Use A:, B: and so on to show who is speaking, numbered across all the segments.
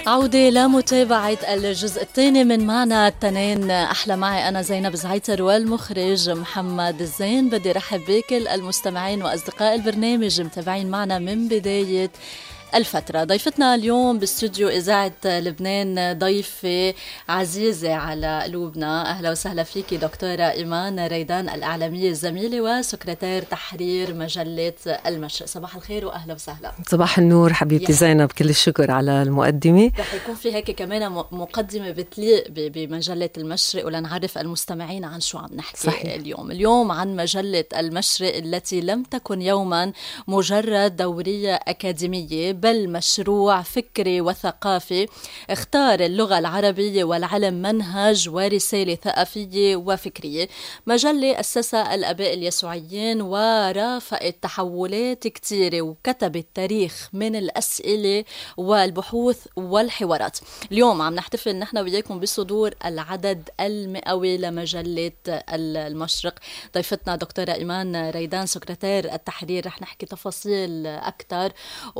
A: عودة لمتابعة الجزء الثاني من معنا التنين أحلى معي أنا زينب زعيتر والمخرج محمد الزين. بدي رحب بكل المستمعين وأصدقاء البرنامج متابعين معنا من بداية الفترة. ضيفتنا اليوم باستوديو إذاعة لبنان ضيفة عزيزة على قلوبنا. أهلا وسهلا فيكي دكتورة إيمان ريدان الإعلامية الزميلة وسكرتير تحرير مجلة المشرق. صباح الخير وأهلا وسهلا.
B: صباح النور حبيبتي زينب، كل الشكر على المقدمة.
A: رح يكون في هيك كمان مقدمة بتليق بمجلة المشرق ولنعرف المستمعين عن شو عم نحكي. صحيح. اليوم عن مجلة المشرق التي لم تكن يوما مجرد دورية أكاديمية بل مشروع فكري وثقافي اختار اللغة العربية والعلم منهج ورسالة ثقافية وفكرية. مجلة أسسها الآباء اليسوعيين ورافقت تحولات كتيرة وكتبت تاريخ من الأسئلة والبحوث والحوارات. اليوم عم نحتفل نحن وياكم بصدور العدد المئوي لمجلة المشرق. ضيفتنا دكتورة إيمان ريدان سكرتير التحرير. رح نحكي تفاصيل أكتر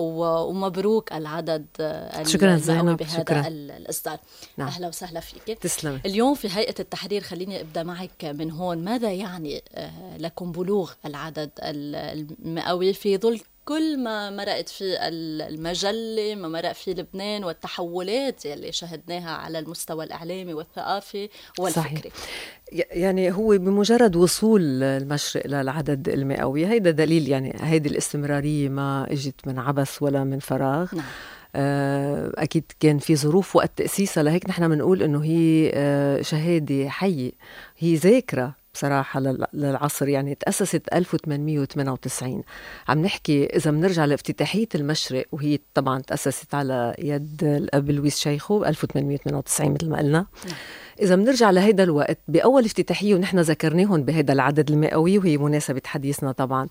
A: ومبروك العدد المئوي بهذا الإصدار. نعم. أهلا وسهلا فيك.
B: تسلمي.
A: اليوم في هيئة التحرير خليني أبدأ معك من هون. ماذا يعني لكم بلوغ العدد المئوي في ظل كل ما مرقت في المجلة، ما مرق في لبنان والتحولات اللي شهدناها على المستوى الإعلامي والثقافي والفكري؟
B: صحيح. يعني هو بمجرد وصول المشرق للعدد المئوي هيدا دليل، يعني هيدي الاستمرارية ما اجت من عبث ولا من فراغ. نعم. أكيد كان في ظروف وقت تأسيسها، لهيك نحن بنقول إنه هي شهادة حية، هي ذاكرة بصراحة للعصر. يعني تأسست 1898. عم نحكي إذا بنرجع لافتتاحية المشرق، وهي طبعا تأسست على يد الأب لويس شيخو 1898 مثل ما قلنا. إذا بنرجع لهيدا الوقت بأول افتتاحية ونحن ذكرناهم بهيدا العدد المئوي، وهي مناسبة حديثنا طبعا.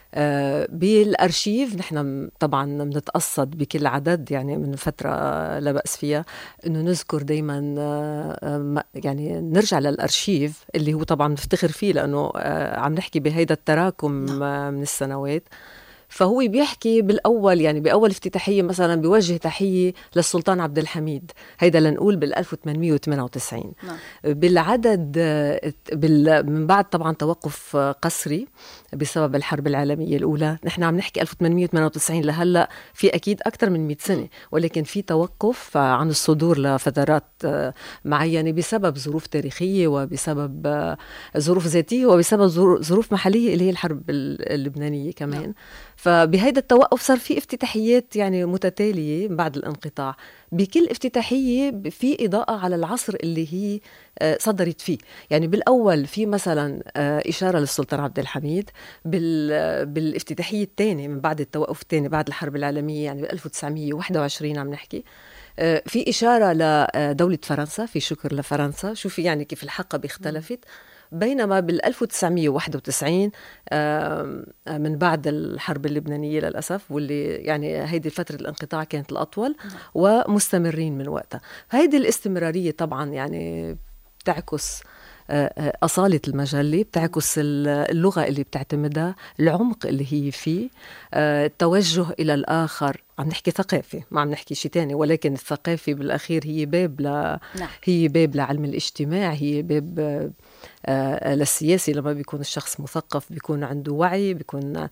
B: بالأرشيف نحن طبعا بنتقصد بكل عدد، يعني من فترة لا بأس فيها إنه نذكر دايما، يعني نرجع للأرشيف اللي هو طبعا نفتخر فيه لأنه عم نحكي بهيدا التراكم من السنوات. فهو بيحكي بالأول، يعني بأول افتتاحية مثلا بيوجه تحية للسلطان عبد الحميد، هيدا لنقول بال1898. بالعدد من بعد طبعا توقف قسري بسبب الحرب العالمية الأولى. نحن عم نحكي 1898 لهلأ في أكيد أكثر من 100 سنة، ولكن في توقف عن الصدور لفترات معينة بسبب ظروف تاريخية وبسبب ظروف ذاتية وبسبب ظروف محلية اللي هي الحرب اللبنانية كمان. فبهيدا التوقف صار في افتتاحيات يعني متتالية بعد الانقطاع. بكل افتتاحية في إضاءة على العصر اللي هي صدرت فيه. يعني بالأول في مثلا إشارة للسلطان عبد الحميد. بالافتتاحية الثانية من بعد التوقف الثاني بعد الحرب العالمية، يعني ب 1921 عم نحكي، في إشارة لدولة فرنسا، في شكر لفرنسا. شوفي يعني كيف الحقبة اختلفت. بينما بال1991 من بعد الحرب اللبنانية للأسف، واللي يعني هيدي فترة الانقطاع كانت الأطول ومستمرين من وقتها. هيدي الاستمرارية طبعا يعني بتعكس أصالة المجلة، بتعكس اللغة اللي بتعتمدها، العمق اللي هي فيه، التوجه إلى الآخر. عم نحكي ثقافة، ما عم نحكي شيء تاني، ولكن الثقافة بالأخير هي باب هي باب لعلم الاجتماع، هي باب للسياسي. لما بيكون الشخص مثقف بيكون عنده وعي، بيكون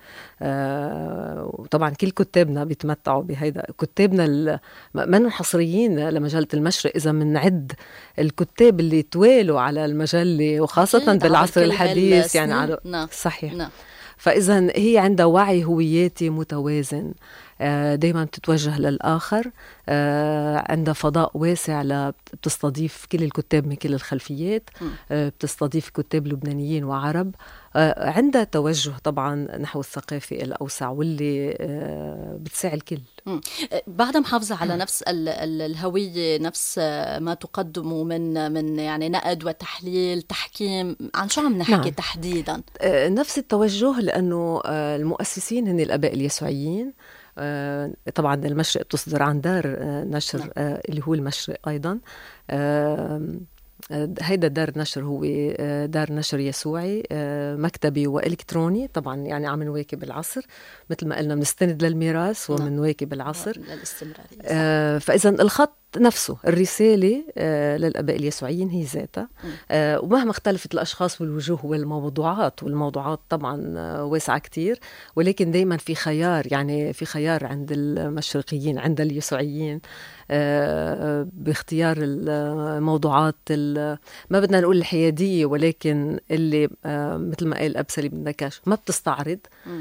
B: طبعا كل كتابنا بيتمتعوا بهيدا. كتابنا ما حصريين لمجلة المشرق. إذا منعد الكتاب اللي توالوا على المجلة وخاصة بالعصر الحديث يعني على صحيح. فإذا هي عندها وعي هوياتي متوازن، دايما بتتوجه للآخر، عندها فضاء واسع بتستضيف كل الكتاب من كل الخلفيات، بتستضيف كتاب لبنانيين وعرب، عندها توجه طبعا نحو الثقافة الأوسع واللي بتساعد الكل.
A: بعد محافظة على نفس الهوية، نفس ما تقدموا من يعني نقد وتحليل تحكيم. عن شو عم نحكي تحديدا؟
B: نفس التوجه، لأنه المؤسسين هن الآباء اليسوعيين. طبعا المشرق بتصدر عن دار نشر اللي هو المشرق أيضا. هيدا دار نشر هو دار نشر يسوعي مكتبي وإلكتروني. طبعا يعني عم نواكب العصر، مثل ما قلنا بنستند للميراث ومنواكب العصر. فإذا الخط نفسه الرسالة للآباء اليسوعيين هي ذاتها. ومهما اختلفت الأشخاص والوجوه والموضوعات طبعا واسعة كتير، ولكن دايما في خيار، يعني في خيار عند المشرقيين عند اليسوعيين باختيار الموضوعات ما بدنا نقول الحيادية، ولكن اللي مثل ما قال الأب سليم دكاش ما بتستعرض،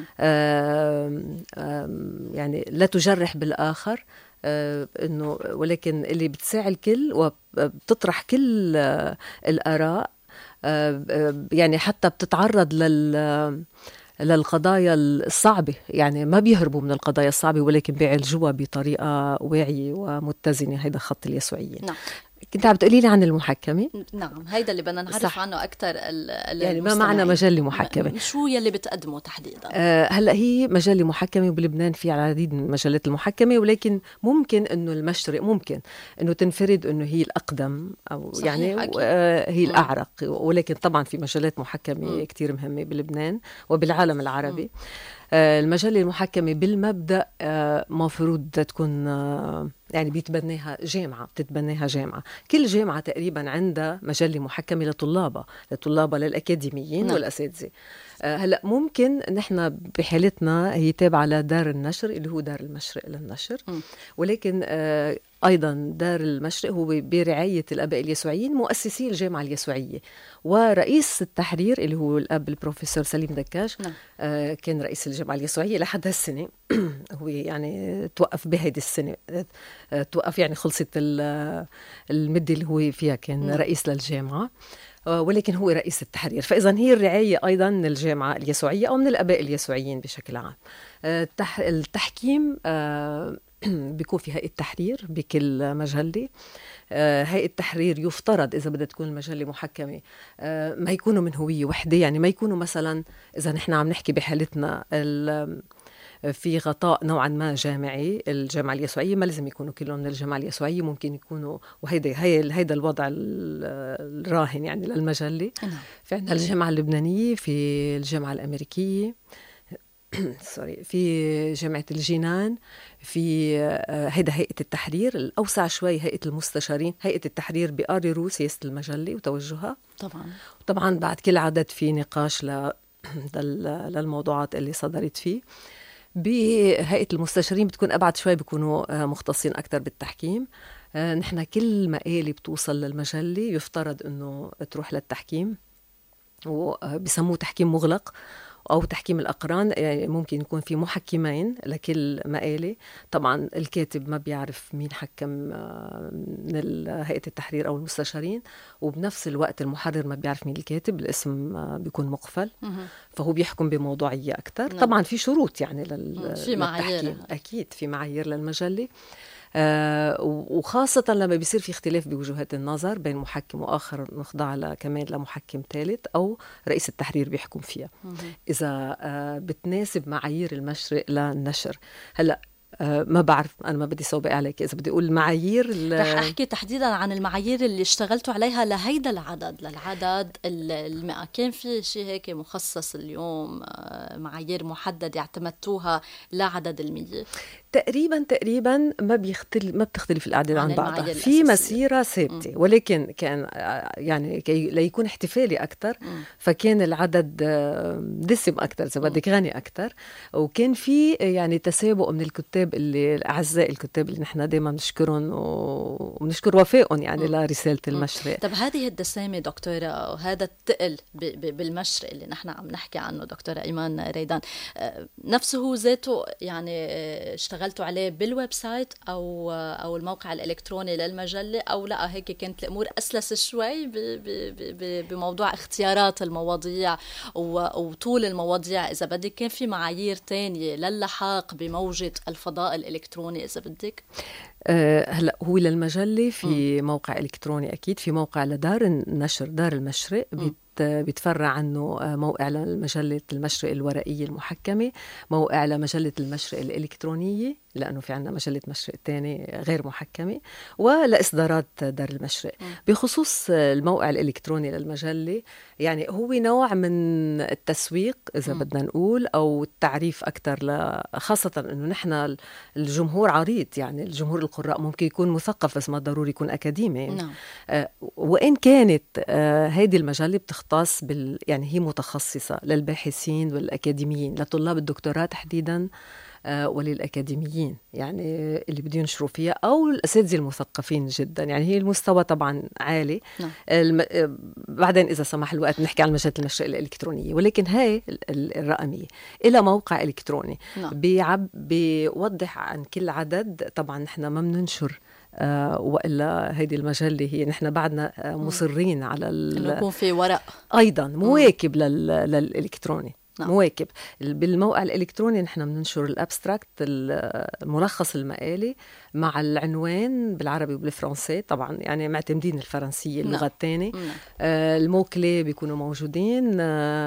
B: يعني لا تجرح بالآخر، إنه ولكن اللي بتساعد الكل وبتطرح كل الآراء، يعني حتى بتتعرض للقضايا الصعبة، يعني ما بيهربوا من القضايا الصعبة ولكن بيعالجوها بطريقة واعية ومتزنة. هيدا خط اليسوعيين.
A: نعم.
B: كنت عم بتقولي لي عن المحكمة.
A: نعم، هيدا اللي بدنا نعرف عنه أكتر.
B: يعني ما معنى مجلة محكمة؟
A: شو يلي بتقدمه تحديدا؟
B: هلأ هي مجلة محكمة، وبلبنان في العديد من مجلات المحكمة، ولكن ممكن أنه المشرق ممكن أنه تنفرد أنه هي الأقدم، أو يعني هي الأعرق، ولكن طبعا في مجلات محكمة كتير مهمة بلبنان وبالعالم العربي. المجلة المحكمة بالمبدأ مفروض تكون يعني بتتبناها جامعة. كل جامعة تقريبا عندها مجلة محكمة لطلابها للأكاديميين والأساتذة. هلأ ممكن نحن بحالتنا هي تابعة لدار النشر اللي هو دار المشرق للنشر، ولكن أيضا دار المشرق هو برعاية الآباء اليسوعيين مؤسسي الجامعة اليسوعية، ورئيس التحرير اللي هو الأب البروفيسور سليم دكاش كان رئيس الجامعة اليسوعية لحد هالسنة. هو يعني توقف بهيدي السنة، توقف يعني خلصت المدة اللي هو فيها كان رئيس للجامعة، ولكن هو رئيس التحرير. فإذا هي الرعاية أيضا من الجامعة اليسوعية أو من الآباء اليسوعيين بشكل عام. التحكيم بيكون في هيئة تحرير بكل مجلة. هيئة التحرير يفترض إذا بدها تكون المجلة محكمة ما يكونوا من هوية وحدة، يعني ما يكونوا مثلا إذا نحن عم نحكي بحالتنا في غطاء نوعا ما جامعي، الجامعة اليسوعية ما لازم يكونوا كلهم من الجامعة اليسوعية، ممكن يكونوا، وهيدا الوضع الراهن يعني للمجلة. في عندنا الجامعة اللبنانية، في الجامعة الأمريكية في جامعة الجنان، في هيدا هيئة التحرير. الأوسع شوي هيئة المستشارين. هيئة التحرير بيقرروا سياسة المجلة وتوجهها طبعا بعد كل عدد في نقاش للموضوعات اللي صدرت فيه. بهيئة المستشارين بتكون أبعد شوي، بيكونوا مختصين أكتر بالتحكيم. نحن كل مقالة بتوصل للمجلة يفترض أنه تروح للتحكيم، وبيسموه تحكيم مغلق أو تحكيم الأقران. يعني ممكن يكون في محكمين لكل مقالة. طبعا الكاتب ما بيعرف مين حكم من هيئة التحرير أو المستشارين، وبنفس الوقت المحرر ما بيعرف مين الكاتب، الاسم بيكون مقفل، فهو بيحكم بموضوعية أكتر. طبعا في شروط يعني للتحكيم، أكيد في معايير للمجلة. وخاصة لما بيصير في اختلاف بوجهات النظر بين محكم وآخر، نخضع كمان لمحكم ثالث أو رئيس التحرير بيحكم فيها إذا بتناسب معايير المشرق للنشر. هلأ ما بعرف، أنا ما بدي سوبق عليك إذا بدي أقول المعايير.
A: رح أحكي تحديدا عن المعايير اللي اشتغلتوا عليها لهيدا للعدد 100. كان في شيء هيك مخصص اليوم، معايير محددة اعتمدتوها لعدد 100؟
B: تقريبا ما بتختلف الأعداد عن بعضها. في مسيرة ثابتة، ولكن كان يعني ليكون احتفالي أكتر، فكان العدد دسم أكتر، إذا بدك غني أكتر. وكان في يعني تسابق من الكتاب اللي أعزاء الكتاب اللي نحن دايما نشكرهم ونشكر وفائهم يعني لرسالة المشرق.
A: طب هذه الدسامة دكتورة وهذا التقل بالمشرق اللي نحن عم نحكي عنه دكتورة إيمان ريدان، نفسه ذاته يعني اشتغلتوا عليه بالويب سايت أو الموقع الإلكتروني للمجلة، أو لا هيك كانت الأمور أسلس شوي بموضوع اختيارات المواضيع وطول المواضيع؟ إذا بدك كان في معايير تانية للحاق بموجة الفضاء الإلكتروني إذا بدك؟
B: هلأ هو للمجلة في موقع إلكتروني، أكيد في موقع لدار النشر دار المشرق، بيتفرع عنه موقع لمجلة المشرق الورقية المحكمة، موقع لمجلة المشرق الإلكترونية لأنه في عنا مجلة مشرق تاني غير محكمة، ولإصدارات دار المشرق. بخصوص الموقع الإلكتروني للمجلة، يعني هو نوع من التسويق إذا بدنا نقول، أو التعريف أكتر، خاصة أنه نحن الجمهور عريض، يعني الجمهور القراء ممكن يكون مثقف بس ما ضروري يكون أكاديمي.
A: نعم.
B: وإن كانت هيدي المجلة بتختص يعني هي متخصصة للباحثين والأكاديميين، لطلاب الدكتوراه تحديداً وللأكاديميين، يعني اللي بده ينشروا فيها، أو الأساتذة المثقفين جدا. يعني هي المستوى طبعا عالي. بعدين إذا سمح الوقت نحكي عن مجلة المشرق الإلكترونية، ولكن هاي الرقمية إلى موقع إلكتروني بيوضح عن كل عدد. طبعا نحن ما بننشر وإلا هيدي المجلة هي نحن بعدنا مصرين على
A: إنه يكون في ورق
B: أيضا مواكب للإلكتروني. مواكب. بالموقع الإلكتروني نحن بننشر الأبستراكت، الملخص المقالي، مع العنوان بالعربي وبالفرنسي، طبعا يعني معتمدين الفرنسية اللغة الثانية. الموكلي بيكونوا موجودين.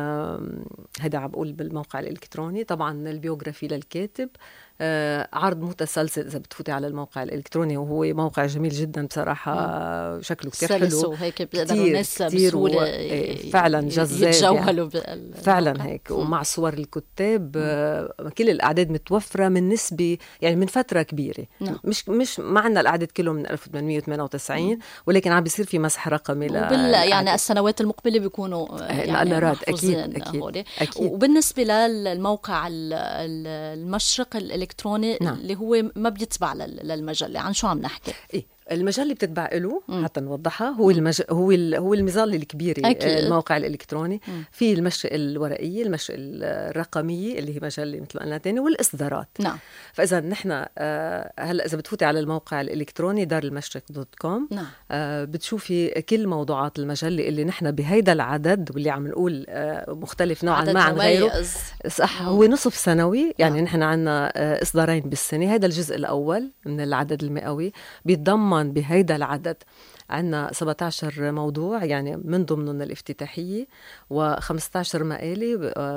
B: هذا عم بقول بالموقع الإلكتروني. طبعا البيوغرافي للكاتب، عرض متسلسل إذا بتفوتي على الموقع الإلكتروني، وهو موقع جميل جدا بصراحة. شكله كتير حلو،
A: وهيك بيقدروا الناس بسهولة
B: فعلا جذاب،
A: يتجولوا
B: يعني فعلا هيك. ومع صور الكتاب. كل الأعداد متوفرة من نسبة، يعني من فترة كبيرة. مش معنا الأعداد كلهم من 1898، ولكن عم بيصير في مسح رقمي
A: يعني السنوات المقبلة بيكونوا يعني
B: أكيد.
A: وبالنسبة للموقع المشرق الإلكتروني اللي هو ما بيتبع للمجلة، عن شو عم نحكي؟
B: المجلة بتتبع له حتى نوضحها. هو المظلة الكبيرة. الموقع الإلكتروني في المشرق الورقية، المشرق الرقمية اللي هي مجلة مثل ما قلنا تاني، والإصدارات.
A: نعم.
B: فإذا نحن هلأ إذا بتفوتي على الموقع الإلكتروني دارالمشرق.com بتشوفي كل موضوعات المجلة اللي نحن بهيدا العدد، واللي عم نقول مختلف نوعا ما عن غيره. صح. هو نصف سنوي، يعني نحن عنا إصدارين بالسنة. هذا الجزء الأول من العدد المئوي بيتضمن بهيدا العدد عنا 17 موضوع، يعني من ضمنهم الافتتاحية، و15 مقالي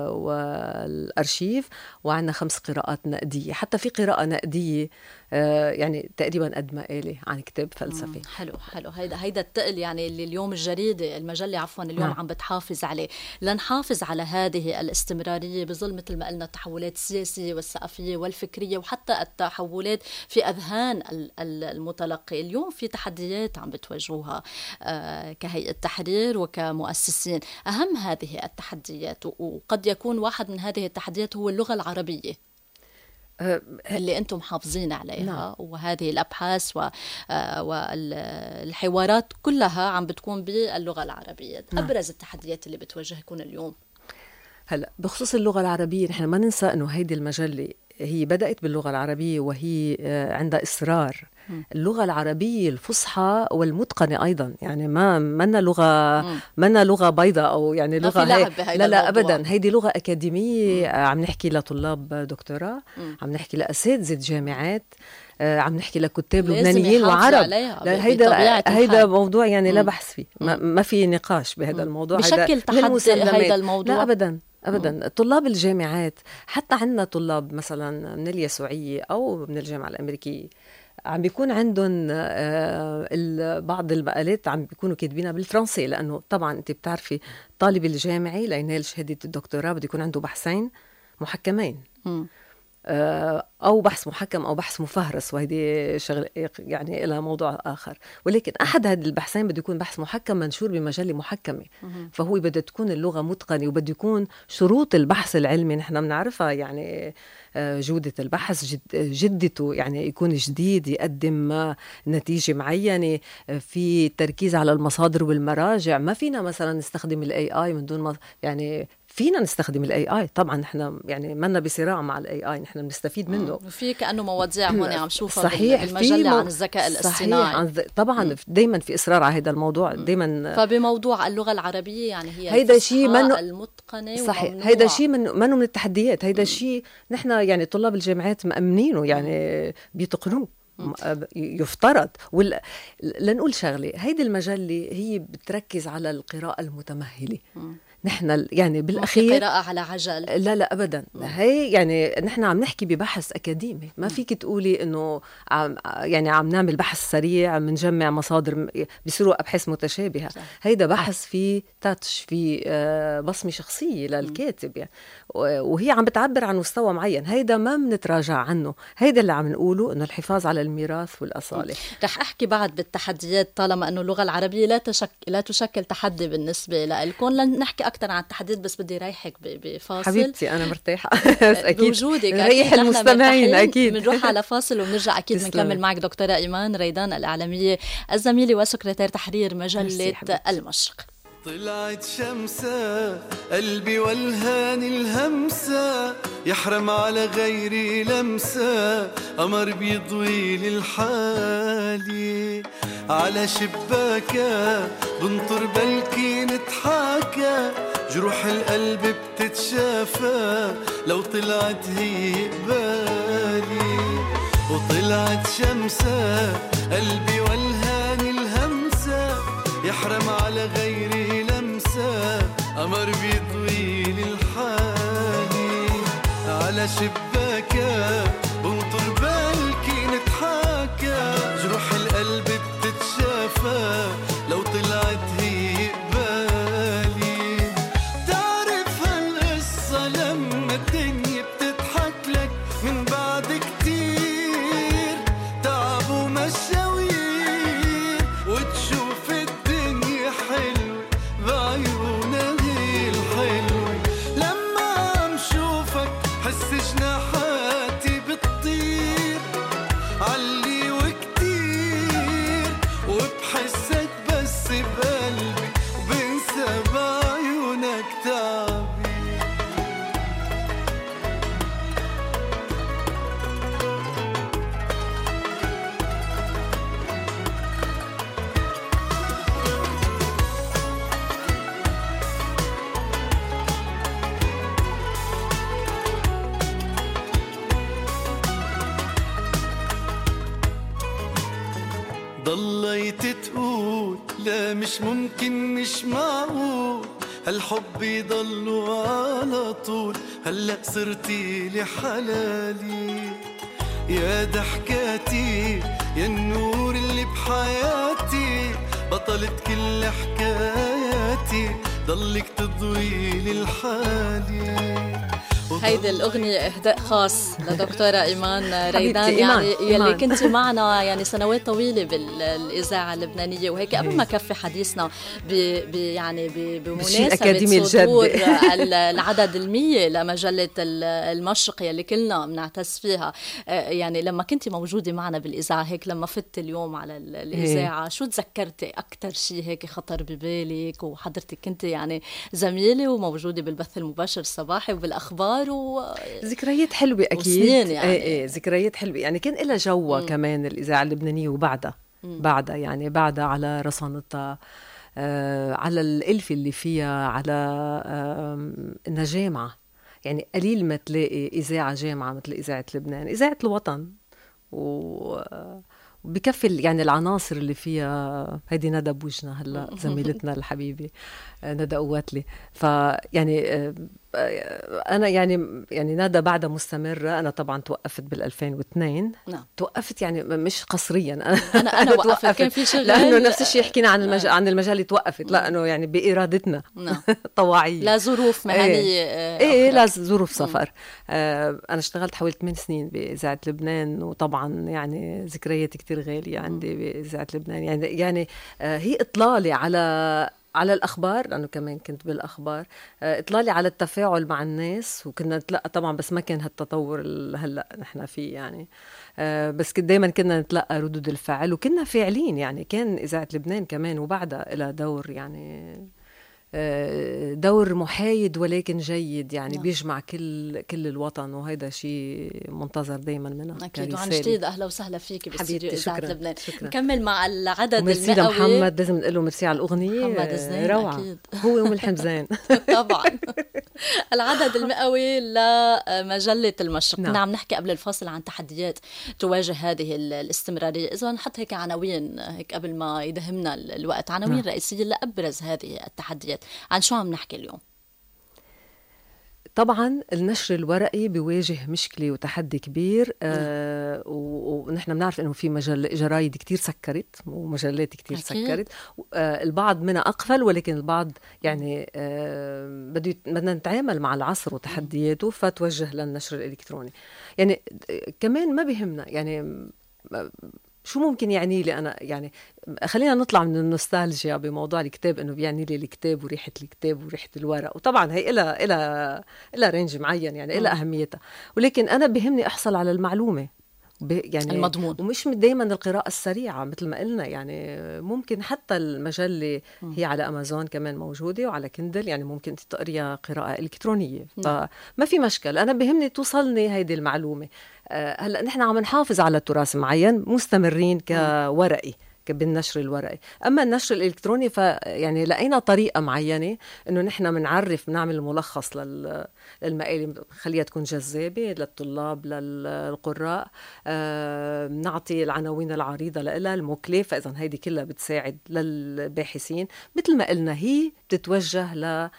B: والأرشيف، وعنا 5 قراءات نقدية. حتى في قراءة نقدية يعني تقريبا قد مقالي عن كتاب فلسفي.
A: حلو. هيدا التقل يعني اللي اليوم الجريدة المجلة اليوم عم بتحافظ عليه. لنحافظ على هذه الاستمرارية بظل مثل ما قلنا التحولات السياسية والثقافية والفكرية، وحتى التحولات في أذهان المتلقي. اليوم في تحديات عم بتواجهوها كهيئة تحرير وكمؤسسين. أهم هذه التحديات، وقد يكون واحد من هذه التحديات هو اللغة العربية اللي أنتم محافظين عليها. وهذه الأبحاث والحوارات كلها عم بتكون باللغة العربية. أبرز التحديات اللي بتواجهكم اليوم؟
B: هلأ بخصوص اللغة العربية، نحن ما ننسى أنه هيدي المجلة هي بدأت باللغة العربية، وهي عندها إصرار. اللغة العربية الفصحى والمتقنة أيضا، يعني منا لغة بيضاء أو يعني لغة لا أبدا. هيدي لغة أكاديمية. عم نحكي لطلاب دكتوراه، عم نحكي لأساتذة جامعات، عم نحكي لكتاب لبنانيين وعرب. هيدا موضوع يعني لا بحث فيه. ما في نقاش بهذا الموضوع.
A: بشكل تحدي هيدا الموضوع؟
B: لا أبدا. طلاب الجامعات، حتى عندنا طلاب مثلا من اليسوعية أو من الجامعة الأمريكية، عم بيكون عندهم بعض المقالات عم بيكونوا كاتبينها بالفرنسي، لأنه طبعا أنت بتعرفي طالب الجامعي لينال شهادة الدكتوراه بده يكون عنده بحثين محكمين، أو بحث محكم أو بحث مفهرس، وهذه شغل يعني إلى موضوع آخر. ولكن أحد هذه البحثين بده يكون بحث محكم منشور بمجلة محكمة. فهو بده تكون اللغة متقنة، وبده يكون شروط البحث العلمي نحن بنعرفها، يعني جودة البحث، جدته، يعني يكون جديد، يقدم نتيجة معينة، في تركيز على المصادر والمراجع. ما فينا مثلا نستخدم ال AI من دون يعني فينا نستخدم ال AI طبعا. نحن يعني منا بصراع مع ال AI، نحن بنستفيد منه.
A: وفي كأنه مواضيع هون عم شوفها بالمجلة عن الذكاء الاصطناعي.
B: طبعا دايما في إصرار على هذا الموضوع دايما.
A: فبموضوع اللغة العربية يعني هي
B: هيدا شيء منه
A: المتقنة.
B: صحيح. هيدا شيء منه من التحديات. هيدا شيء نحن يعني طلاب الجامعات مأمنينه، يعني بيتقنوه يفترض. لنقول شغلة، هيدي المجلة هي بتركز على القراءة المتمهلة. نحن يعني بالأخير
A: قراءة على عجل.
B: لا أبدا. هي يعني نحن عم نحكي ببحث أكاديمي، ما فيك تقولي إنه عم نعمل بحث سريع منجمع مصادر بيصيروا أبحاث متشابهة. هيدا بحث في تاتش، في بصمة شخصية للكاتب يعني، وهي عم بتعبر عن مستوى معين. هيدا ما بنتراجع عنه، هيدا اللي عم نقوله، إنه الحفاظ على الميراث والأصالة.
A: رح أحكي بعد بالتحديات، طالما أنه اللغة العربية لا تشكل تحدي بالنسبة لكم. لن نحكي أكثر عن التحديات، بس بدي رايحك بفاصل.
B: حبيبتي أنا مرتاحة. أكيد
A: بوجودك،
B: ريح المستمعين. أكيد
A: بنروح على فاصل وبنرجع أكيد بنكمل معك دكتورة إيمان ريدان الإعلامية الزميلة وسكرتير تحرير مجلة المشرق.
C: طلعت شمسة قلبي والهان الهمسة، يحرم على غيري لمسة، قمر بيضوي للحالي على شباكة، بنطر بلكي نتحاكى، جروح القلب بتتشافى لو طلعت هي قبالي. وطلعت شمسة قلبي والهان الهمسة، يحرم على غيري لمسة، قمر بيضوي للحالي على شباكة، بنطر بالكي نتحاكى، جروح القلب بتتشافى لو طلعت هي قبالي. تعرف هالقصة لما الدنيا بتضحك لك من بعد كتير تعب ومشاوير، وتشوف الدنيا حلوة بعيونها هي الحلوة. لما عم شوفك حس جناحاتي بتطير علي وكتير، وبحسك بس بقلبي وبنسى بعيونك تعبي. ضليت تقول لا مش ممكن مش معقول، هالحب يضلوا على طول، هلأ صرتي لحلالي يا ضحكاتي، يا النور اللي بحياتي، بطلت كل حكاياتي، ضلك تضوي للحالي.
A: هيدي الأغنية إهداء خاص لدكتورة إيمان ريدان، يعني يلي كنتي معنا يعني سنوات طويلة بالإذاعة اللبنانية. وهيك قبل ما كفي حديثنا يعني بمناسبة صدور العدد 100 لمجلة المشرق يلي كلنا بنعتز فيها، يعني لما كنتي موجودة معنا بالإذاعة هيك، لما فت اليوم على الإذاعة شو تذكرتي أكتر شيء هيك خطر ببالك؟ وحضرتك كنتي يعني زميلة وموجودة بالبث المباشر الصباحي وبالأخبار،
B: ذكريات حلوة أكيد
A: يعني.
B: ايه ذكريات حلوة يعني. كان إلها جوة كمان الإذاعة اللبنانية، وبعدها يعني بعدها على رصانتها، على الألف اللي فيها، على إنها جامعة. يعني قليل ما تلاقي إذاعة جامعة مثل إذاعة لبنان، إذاعة الوطن، وبكفي يعني العناصر اللي فيها. هيدي ندى بوجنا هلا زميلتنا الحبيبة ندى قواتلي. فيعني أنا يعني ندى بعدها مستمرة. أنا طبعا توقفت بال2002.
A: نعم.
B: توقفت يعني مش قصريا،
A: أنا وقفت كان في شغل،
B: لأنه نفس الشيء حكينا عن المجال اللي توقفت، لأنه يعني بإرادتنا.
A: نعم.
B: طواعية،
A: لا ظروف مهنية.
B: لا ظروف سفر. أنا اشتغلت حوالي 8 سنين بإذاعة لبنان، وطبعا يعني ذكريات كتير غالية عندي بإذاعة لبنان. يعني هي إطلالي على الأخبار، لأنه كمان كنت بالأخبار، إطلالي على التفاعل مع الناس، وكنا نتلقى طبعا، بس ما كان هالتطور اللي هلأ نحن فيه يعني. بس دايما كنا نتلقى ردود الفعل وكنا فاعلين يعني. كان إذاعة لبنان كمان وبعدها إلى دور يعني دور محايد ولكن جيد يعني. نعم. بيجمع كل الوطن، وهذا شيء منتظر دايما منه.
A: أكيد. وعن جديد أهلا وسهلا فيك باستديو إذاعة لبنان. نكمل مع العدد
B: المئوي. محمد لازم نقول له ميرسي على الأغنية،
A: محمد الزين
B: روعة. أكيد. هو يوم الحمزان.
A: طبعا. العدد المئوي لمجلة المشرق. نعم. نعم. نحكي قبل الفاصل عن تحديات تواجه هذه الاستمرارية. إذا نحط هيك عناوين هيك قبل ما يدهمنا الوقت، عناوين. نعم. رئيسية لأبرز هذه التحديات. عن شو عم نحكي اليوم؟
B: طبعا النشر الورقي بيواجه مشكلة وتحدي كبير. ونحن بنعرف انه في جرايد كتير سكرت ومجلات كتير سكرت. البعض منها أقفل، ولكن البعض يعني بدنا نتعامل مع العصر وتحدياته فتوجه للنشر الإلكتروني. يعني كمان ما بيهمنا يعني شو ممكن يعني لي أنا، يعني خلينا نطلع من النوستالجيا بموضوع الكتاب، إنه بيعني لي الكتاب وريحة الكتاب وريحة الورق، وطبعا هي إلى رينج معين يعني إلى أهميتها، ولكن أنا بيهمني أحصل على المعلومة يعني
A: المضمون،
B: ومش دايما القراءة السريعة مثل ما قلنا. يعني ممكن حتى المجلة هي على أمازون كمان موجودة وعلى كندل، يعني ممكن تقريها قراءة إلكترونية، فما في مشكل. أنا بهمني توصلني هيدي المعلومة. هلأ نحن عم نحافظ على تراث معين، مستمرين كورقي بالنشر الورقي. أما النشر الإلكتروني فيعني لقينا طريقة معينة إنه نحن بنعرف، بنعمل ملخص للمقالة، خليها تكون جذابة للطلاب للقراء، نعطي العناوين العريضة لها المكلفة، فإذا هيدي كلها بتساعد للباحثين. مثل ما قلنا هي بتتوجه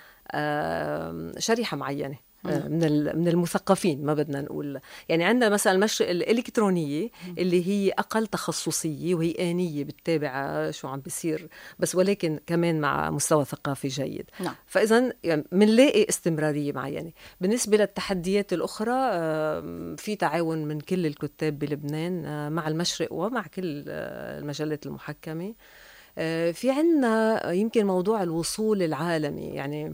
B: لشريحة معينة من المثقفين، ما بدنا نقول يعني. عندنا مثلا المنشر الإلكترونية اللي هي أقل تخصصية وهي آنية بتتابع شو عم بيصير بس، ولكن كمان مع مستوى ثقافي جيد. فإذا يعني منلاقي استمرارية معينة. بالنسبة للتحديات الأخرى في تعاون من كل الكتاب بلبنان مع المشرق ومع كل المجلات المحكمة. في عنا يمكن موضوع الوصول العالمي، يعني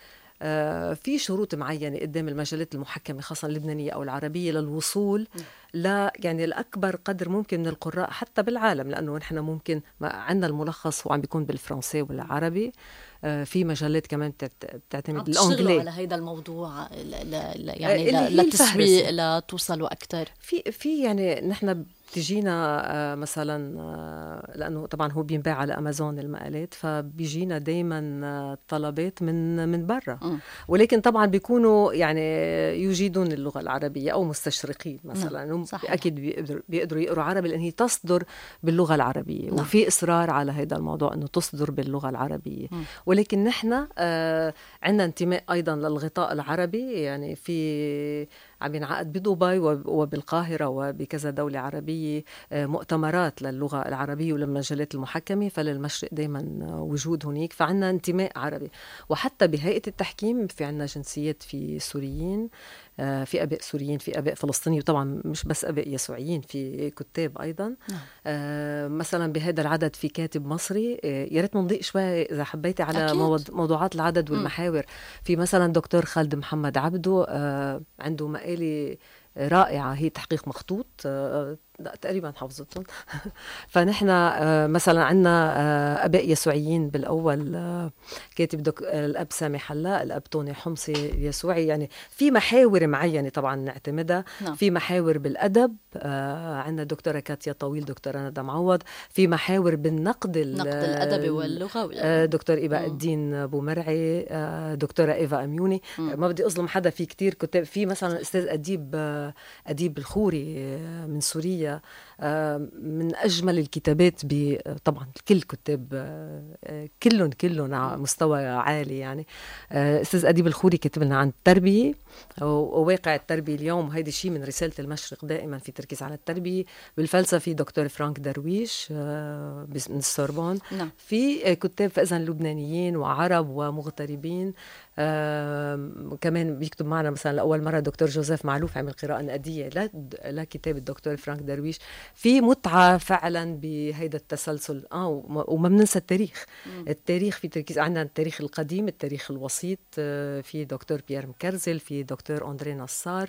B: في شروط معينة قدام المجلات المحكمة خاصة اللبنانية أو العربية للوصول يعني الأكبر قدر ممكن من القراء حتى بالعالم، لأنه نحن ممكن عندنا الملخص وعم بيكون بالفرنسي والعربي. في مجلات كمان بتعتمد بالأنجلي
A: على هذا الموضوع يعني للتسويق لتوصلوا أكتر.
B: في يعني نحن بتجينا مثلا لأنه طبعا هو بينباع على أمازون المقالات، فبيجينا دايما طلبات من برا، ولكن طبعا بيكونوا يعني يجيدون اللغة العربية أو مستشرقين مثلا. أكيد بيقدروا يقروا عربي لأن هي تصدر باللغة العربية. وفي إصرار على هذا الموضوع أنه تصدر باللغة العربية. ولكن نحن عندنا انتماء أيضا للغطاء العربي، يعني في عم ينعقد بدبي وبالقاهرة وبكذا دولة عربية مؤتمرات للغة العربية وللمجلات المحكمة، فللمشرق دايما وجود هناك، فعنا انتماء عربي. وحتى بهيئة التحكيم في عنا جنسيات، في سوريين، في أباء سوريين، في أباء فلسطينيين، وطبعا مش بس أباء يسوعيين، في كتاب أيضا. مثلا بهذا العدد في كاتب مصري. يا ريت نضيق شوي إذا حبيتي على موضوعات العدد والمحاور. في مثلا دكتور خالد محمد عبدو، عنده مقالة رائعة، هي تحقيق مخطوط، تقريبا حافظتهم. فنحن مثلا عندنا أباء يسوعيين بالأول، كاتب الأب سامي حلاق، الأب توني حمصي يسوعي. يعني في محاور معينة طبعا نعتمدها. في محاور بالأدب، عندنا دكتورة كاتيا طويل، دكتورة ندى معوض. في محاور بالنقد
A: الأدبي واللغوي،
B: دكتور إباء الدين بومرعي، دكتورة إيفا أميوني. ما بدي أظلم حدا، في كتير كتاب. في مثلا أستاذ أديب الخوري من سوريا، من أجمل الكتابات. طبعا كل كتاب كلهم على مستوى عالي. يعني أستاذ أديب الخوري كتب لنا عن التربية وواقع التربية اليوم، وهيدا شيء من رسالة المشرق دائما في تركيز على التربية. بالفلسفة دكتور فرانك درويش من السوربون. في كتاب فإذا لبنانيين وعرب ومغتربين. كمان بيكتب معنا مثلا لأول مرة دكتور جوزيف معلوف، عمل قراءة نقدية لا كتاب الدكتور فرانك درويش. في متعة فعلا بهيدا التسلسل. وما بننسى التاريخ في تركيز. عندنا التاريخ القديم، التاريخ الوسيط، في دكتور بيير مكرزل، في دكتور أندري نصار،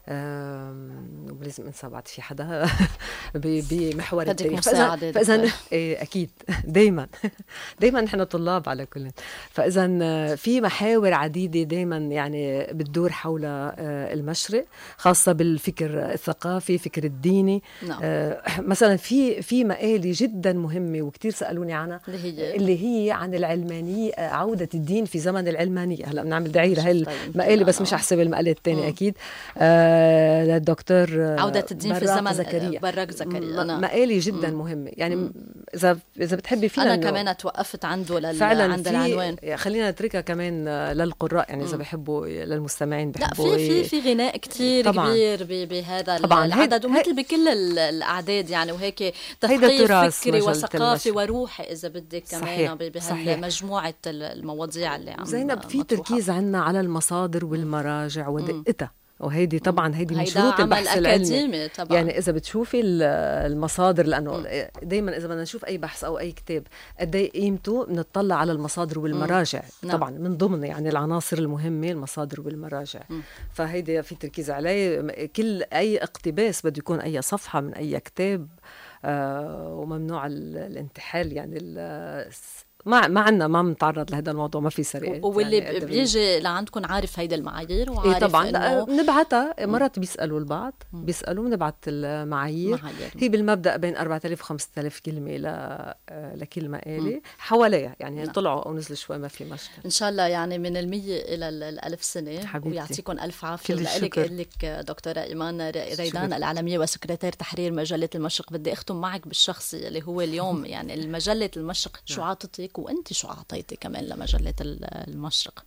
B: ولازم انسى بعد في حدا بمحور التاريخ. فإذا أكيد دايما نحن طلاب على كل. فإذا في محاور عديدة دايما يعني بتدور حول المشرق، خاصة بالفكر الثقافي، فكر الديني. مثلا في مقالة جدا مهمة وكتير سألوني عنها، اللي هي عن العلمانية، عودة الدين في زمن العلمانية. هلا بنعمل دعاية لهي المقالة، بس مش أحسب المقالة الثانية أكيد. للدكتور
A: عودة الدين في الزمن
B: زكريا.
A: براك زكريا
B: مقالي جدا مهمة يعني. إذا بتحبي فينا
A: أنا كمان توقفت عنده
B: عند
A: العنوان.
B: خلينا نتركها كمان للقراء يعني إذا بيحبوا، للمستمعين بيحبوا.
A: لا في غناء كتير كبير بهذا العدد، ومثل بكل الأعداد يعني، وهيك تثقيف فكري وثقافي وروحي إذا بدك كمان بهالمجموعة المواضيع اللي عم
B: زينب. في تركيز عنا على المصادر والمراجع ودقتها، وهيدي طبعا هيدي من شروط البحث العلمي طبعا. يعني اذا بتشوفي المصادر، لانه دائما اذا بدنا نشوف اي بحث او اي كتاب قد ايه قيمته بنطلع على المصادر والمراجع. طبعا من ضمن يعني العناصر المهمه المصادر والمراجع. فهيدي في تركيز عليه. كل اي اقتباس بده يكون اي صفحه من اي كتاب، وممنوع الانتحال يعني. ما عندنا، ما بنتعرض لهذا الموضوع، ما في سرقة.
A: واللي يعني بيجي لعندكم عارف هيدا المعايير وعارف
B: طبعا بنبعتها مرات، بيسألوا البعض بيسألوا بنبعت المعايير. هي بالمبدأ بين 4000 و 5000 كلمة لكل مقالة حواليها يعني. طلعوا أو نزلوا شوي ما في مشكلة إن
A: شاء الله يعني. من 100 إلى 1000 سنة حبيبتي. ويعطيكم ألف عافية. لك دكتورة إيمان ريدان الإعلامية وسكرتير تحرير مجلة المشرق. بدي أختم معك بالشخصي اللي هو اليوم يعني المجلة المشرق شو عطتك وأنت شو عطيتي كمان لمجلة المشرق؟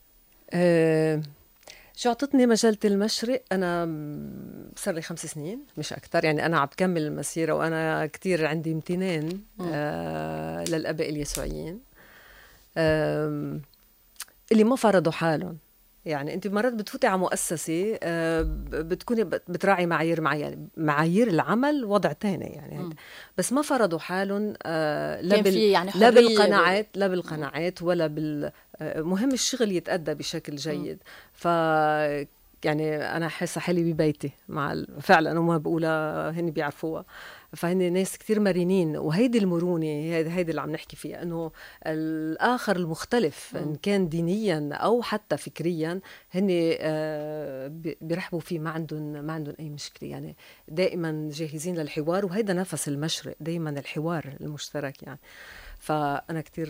B: شو عطتني مجلة المشرق؟ أنا صار لي 5 سنين مش أكتر يعني. أنا عم بكمل المسيرة وأنا كتير عندي امتنان للآباء اليسوعيين اللي ما فرضوا حالهم. يعني أنت مرات بتفوتي على مؤسسة بتكوني بتراعي معايير معينة، معايير العمل وضع تاني يعني. بس ما فرضوا حالهم
A: يعني
B: لا بالقناعات ولا مهم الشغل يتأدى بشكل جيد. يعني أنا حاسة حالي ببيتي مع فعلا وما بقولها هني بيعرفوها. فهن ناس كتير مرنين، وهيدي المرونة هيدي اللي عم نحكي فيها، أنه الآخر المختلف إن كان دينيا أو حتى فكريا هن بيرحبوا فيه، ما عندهم أي مشكلة يعني. دائما جاهزين للحوار، وهيدا نفس المشرق دائما الحوار المشترك يعني. فأنا كتير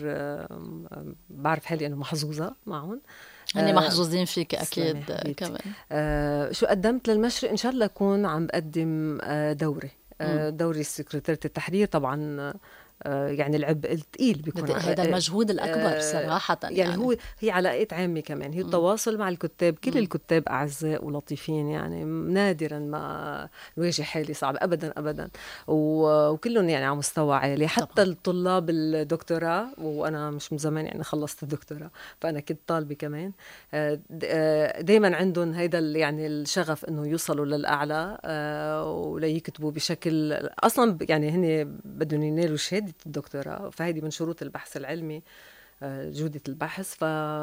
B: بعرف حالي أنه محظوظة معهم.
A: هني محظوظين فيك أكيد كمان.
B: شو قدمت للمشرق؟ إن شاء الله أكون عم بقدم دوري سكرتيرة التحرير. طبعا يعني العبء الثقيل بيكون
A: هذا المجهود الأكبر صراحة
B: يعني. هي علاقات عامة كمان، هي التواصل مع الكتاب. كل الكتاب أعزاء ولطيفين يعني. نادرا ما نواجه حالي صعب أبدا وكلهم يعني على مستوى عالي. حتى الطلاب الدكتوراه، وأنا مش من زمان يعني خلصت الدكتوراه، فأنا كنت طالبة كمان. دايما عندهم هيدا يعني الشغف إنه يوصلوا للأعلى وليكتبوا بشكل أصلا يعني هن بدهم ينالوا شهادة الدكتوراه. فهيدي من شروط البحث العلمي جودة البحث.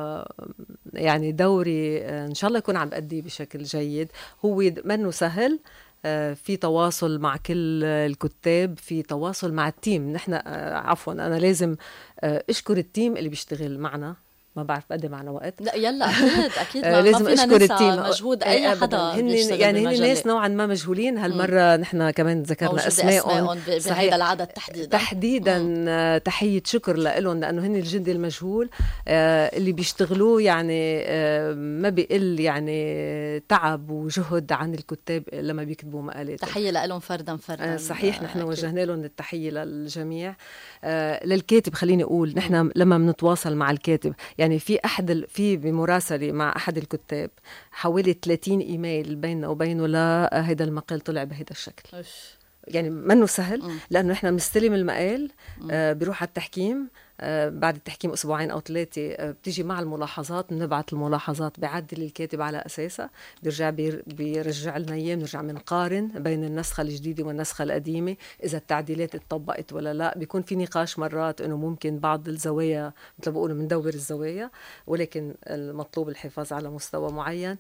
B: يعني دوري إن شاء الله يكون عم بأدي بشكل جيد. هو منه سهل، في تواصل مع كل الكتاب، في تواصل مع التيم. نحن عفوا أنا لازم أشكر التيم اللي بيشتغل معنا. ما بعرف بقدم معنا وقت.
A: لا يلا أكيد
B: لازم
A: ما فينا
B: أشكر التيم.
A: مجهود أي حدا
B: يعني هن ناس نوعا ما مجهولين. هالمرة نحن كمان ذكرنا أسماءهم
A: بهذا العدد
B: تحديدا. تحية شكر لهم، لأنه هن الجند المجهول اللي بيشتغلوه يعني. ما بيقل يعني تعب وجهد عن الكتاب لما بيكتبوا مقالات.
A: تحية لهم فردا
B: صحيح. نحن وجهنا لهم التحية للجميع. للكاتب خليني أقول، نحن لما بنتواصل مع الكاتب يعني في بمراسلة مع أحد الكتاب حوالي 30 إيميل بيننا وبينه لهيدا المقال طلع بهيدا الشكل. يعني منه سهل، لأنه إحنا بنستلم المقال بيروح على التحكيم. بعد التحكيم 2 أو 3 بتيجي مع الملاحظات، بنبعت الملاحظات بعدل الكاتب على أساسها، بيرجع لنا إياه، بنرجع بنقارن بين النسخة الجديدة والنسخة القديمة إذا التعديلات اتطبقت ولا لا. بيكون في نقاش مرات إنه ممكن بعض الزوايا مثل بقولوا بندور الزوايا، ولكن المطلوب الحفاظ على مستوى معين.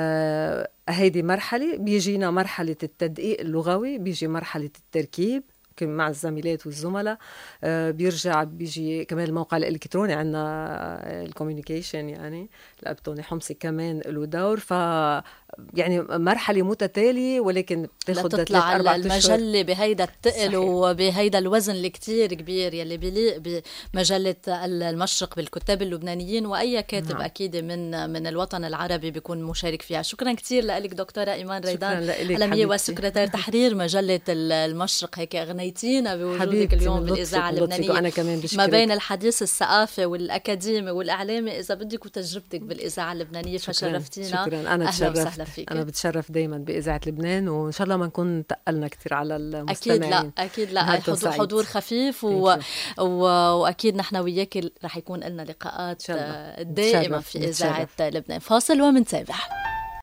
B: هيدي مرحلة. بيجينا مرحلة التدقيق اللغوي، بيجي مرحلة التركيب مع الزميلات والزملاء. بيرجع بيجي كمان الموقع الإلكتروني عنا الكوميونيكيشن، يعني الأبتوني حمصي كمان له دور. يعني مرحلة متتالية، ولكن بتاخد
A: تطلع المجلة بهيدا التقل وبهيدا الوزن اللي كتير كبير يلي بيليق بمجلة المشرق بالكتاب اللبنانيين، وأي كاتب أكيد من الوطن العربي بيكون مشارك فيها. شكرا كتير لك دكتورة إيمان ريدان، علمية وسكرتير تحرير مجلة المشرق. هيك أغنيتينا بوجودك اليوم بالإذاعة اللبنانية ما بين الحديث الثقافي والأكاديمي والإعلامي إذا بدك وتجربتك بالإذاعة اللبنانية. فشرفتينا.
B: شكرا. أنا تشرفت. أنا بتشرف دايما بإذاعة لبنان، وإن شاء الله ما نكون تقلنا كتير على المستمعين.
A: أكيد لا حضور خفيف وأكيد نحن وياك رح يكون لنا لقاءات دائمة في إذاعة لبنان. فاصل ومنتابع.